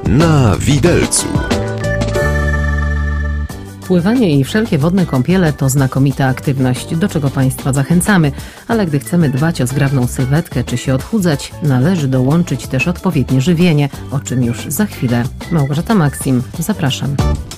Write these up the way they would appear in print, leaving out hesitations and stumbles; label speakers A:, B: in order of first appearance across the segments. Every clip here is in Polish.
A: Na widelcu.
B: Pływanie i wszelkie wodne kąpiele to znakomita aktywność, do czego Państwa zachęcamy, ale gdy chcemy dbać o zgrabną sylwetkę czy się odchudzać, należy dołączyć też odpowiednie żywienie, o czym już za chwilę. Małgorzata Maksim, zapraszam.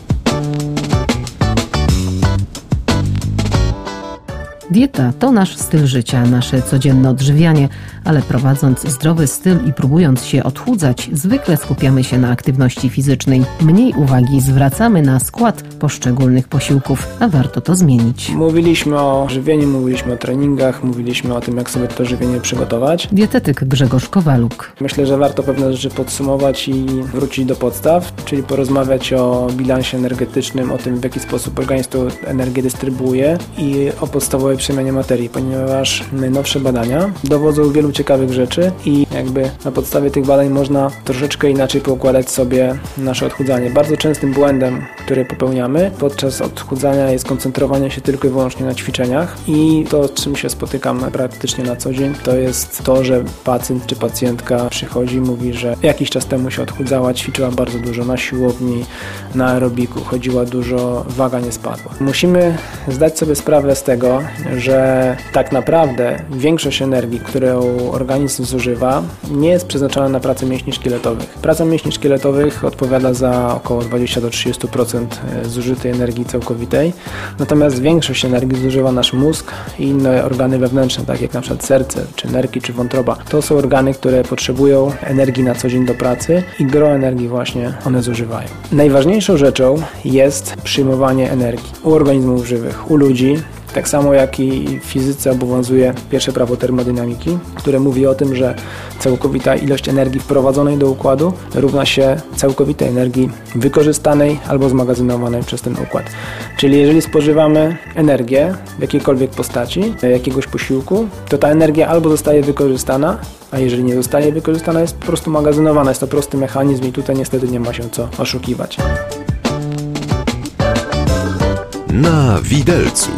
B: Dieta to nasz styl życia, nasze codzienne odżywianie, ale prowadząc zdrowy styl i próbując się odchudzać, zwykle skupiamy się na aktywności fizycznej. Mniej uwagi zwracamy na skład poszczególnych posiłków, a warto to zmienić.
C: Mówiliśmy o żywieniu, mówiliśmy o treningach, mówiliśmy o tym, jak sobie to żywienie przygotować.
B: Dietetyk Grzegorz Kowaluk.
C: Myślę, że warto pewne rzeczy podsumować i wrócić do podstaw, czyli porozmawiać o bilansie energetycznym, o tym, w jaki sposób organizm tą energię dystrybuuje i o podstawowej przemianie materii, ponieważ najnowsze badania dowodzą wielu ciekawych rzeczy i jakby na podstawie tych badań można troszeczkę inaczej poukładać sobie nasze odchudzanie. Bardzo częstym błędem, który popełniamy podczas odchudzania, jest koncentrowanie się tylko i wyłącznie na ćwiczeniach i to, z czym się spotykam praktycznie na co dzień, to jest to, że pacjent czy pacjentka przychodzi i mówi, że jakiś czas temu się odchudzała, ćwiczyła bardzo dużo na siłowni, na aerobiku, chodziła dużo, waga nie spadła. Musimy zdać sobie sprawę z tego, że tak naprawdę większość energii, którą organizm zużywa, nie jest przeznaczona na pracę mięśni szkieletowych. Praca mięśni szkieletowych odpowiada za około 20-30% zużytej energii całkowitej, natomiast większość energii zużywa nasz mózg i inne organy wewnętrzne, tak jak na przykład serce, czy nerki, czy wątroba. To są organy, które potrzebują energii na co dzień do pracy i gro energii właśnie one zużywają. Najważniejszą rzeczą jest przyjmowanie energii u organizmów żywych, u ludzi. Tak samo jak i w fizyce obowiązuje pierwsze prawo termodynamiki, które mówi o tym, że całkowita ilość energii wprowadzonej do układu równa się całkowitej energii wykorzystanej albo zmagazynowanej przez ten układ. Czyli jeżeli spożywamy energię w jakiejkolwiek postaci, jakiegoś posiłku, to ta energia albo zostaje wykorzystana, a jeżeli nie zostaje wykorzystana, jest po prostu magazynowana. Jest to prosty mechanizm i tutaj niestety nie ma się co oszukiwać.
A: Na widelcu.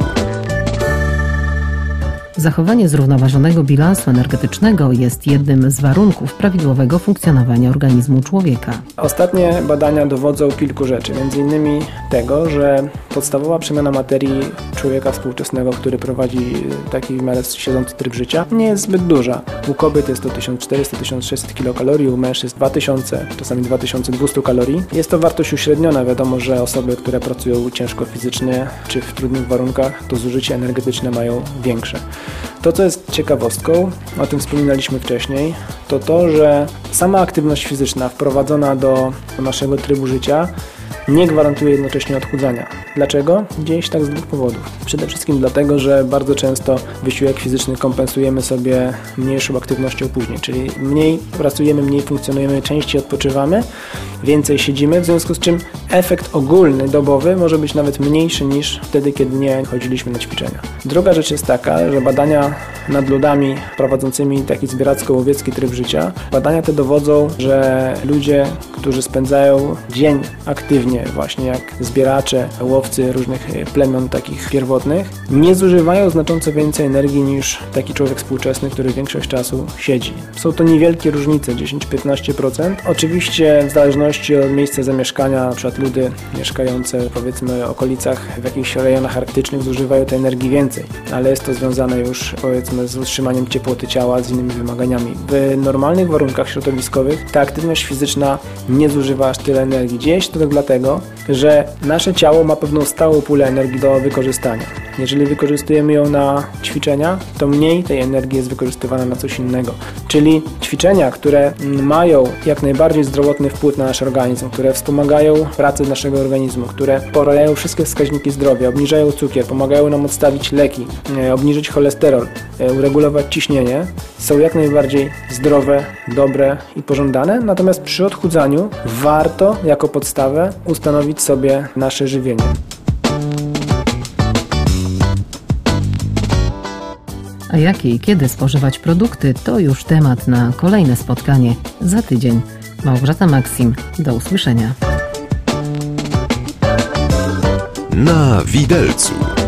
B: Zachowanie zrównoważonego bilansu energetycznego jest jednym z warunków prawidłowego funkcjonowania organizmu człowieka.
C: Ostatnie badania dowodzą kilku rzeczy, m.in. tego, że podstawowa przemiana materii człowieka współczesnego, który prowadzi taki w miarę siedzący tryb życia, nie jest zbyt duża. U kobiet jest to 1400-1600 kilokalorii, u mężczyzn 2000, czasami 2200 kalorii. Jest to wartość uśredniona. Wiadomo, że osoby, które pracują ciężko fizycznie czy w trudnych warunkach, to zużycie energetyczne mają większe. To, co jest ciekawostką, o tym wspominaliśmy wcześniej, to to, że sama aktywność fizyczna wprowadzona do naszego trybu życia nie gwarantuje jednocześnie odchudzania. Dlaczego? Dzieje się tak z dwóch powodów. Przede wszystkim dlatego, że bardzo często wysiłek fizyczny kompensujemy sobie mniejszą aktywnością później, czyli mniej pracujemy, mniej funkcjonujemy, częściej odpoczywamy, więcej siedzimy, w związku z czym efekt ogólny, dobowy może być nawet mniejszy niż wtedy, kiedy nie chodziliśmy na ćwiczenia. Druga rzecz jest taka, że badania nad ludami prowadzącymi taki zbieracko-łowiecki tryb życia, badania te dowodzą, że ludzie, którzy spędzają dzień aktywnie, właśnie jak zbieracze, łowcy różnych plemion takich pierwotnych, nie zużywają znacząco więcej energii niż taki człowiek współczesny, który większość czasu siedzi. Są to niewielkie różnice, 10-15%. Oczywiście w zależności od miejsca zamieszkania, na przykład ludy mieszkające powiedzmy w okolicach, w jakichś rejonach arktycznych zużywają tej energii więcej, ale jest to związane już powiedzmy z utrzymaniem ciepłoty ciała, z innymi wymaganiami. W normalnych warunkach środowiskowych ta aktywność fizyczna nie zużywa aż tyle energii. Dzieje się to tak dlatego, że nasze ciało ma pewną stałą pulę energii do wykorzystania. Jeżeli wykorzystujemy ją na ćwiczenia, to mniej tej energii jest wykorzystywana na coś innego. Czyli ćwiczenia, które mają jak najbardziej zdrowotny wpływ na nasz organizm, które wspomagają pracę naszego organizmu, które poprawiają wszystkie wskaźniki zdrowia, obniżają cukier, pomagają nam odstawić leki, obniżyć cholesterol, uregulować ciśnienie, są jak najbardziej zdrowe, dobre i pożądane. Natomiast przy odchudzaniu warto jako podstawę ustanowić sobie nasze żywienie.
B: A jakie i kiedy spożywać produkty, to już temat na kolejne spotkanie za tydzień. Małgorzata Maksim, do usłyszenia.
A: Na widelcu.